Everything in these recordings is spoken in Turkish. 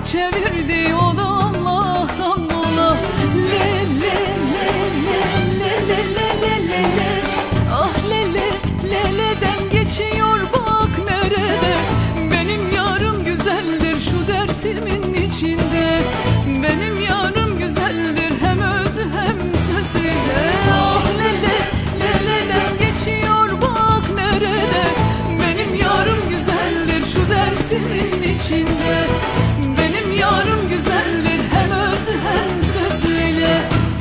çevirdi, o da Allah'tan dola. Le le le le le le le le le. Ah lele leleden geçiyor bak nerede. Benim yarım güzeldir şu dersimin içinde. Benim yarım güzeldir hem özü hem sözüyle. Ah lele leleden geçiyor bak nerede. Benim yarım güzeldir şu dersimin içinde. Benim yarım güzeldir hem özü hem sözüyle.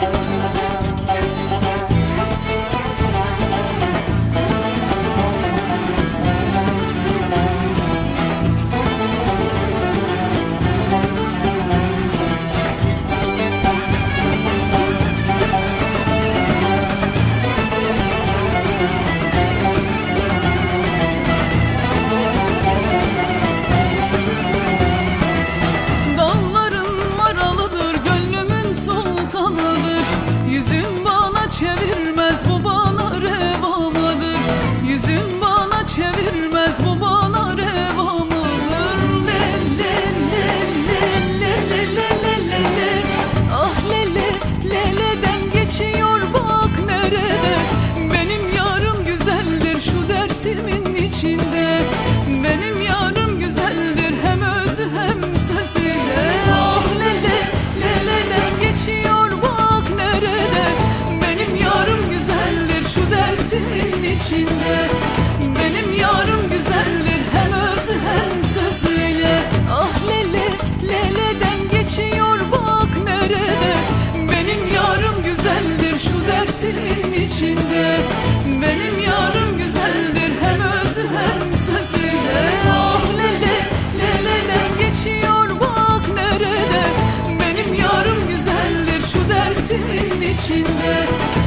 Yüzün bana çevirmez, bu bana reva mıdır? Yüzün bana çevirmez, bu bana reva mıdır? Le le le le le le le le le. Ah lele leleden geçiyor bak nerede. Benim yarım güzeldir şu dersimin içinde. Benim yarım güzeldir hem özü hem sözüyle. Ah lele leleden geçiyor bak nerede. Benim yarım güzeldir şu dersimin içinde. Benim yarım güzeldir hem özü hem sözüyle. Ah lele leleden geçiyor bak nerede. Benim yarım güzeldir şu dersimin içinde. Benim yarım güzeldir hem özü hem sözüyle. Ah lele leleden geçiyor bak nerede. Benim yarım güzeldir şu dersimin içinde.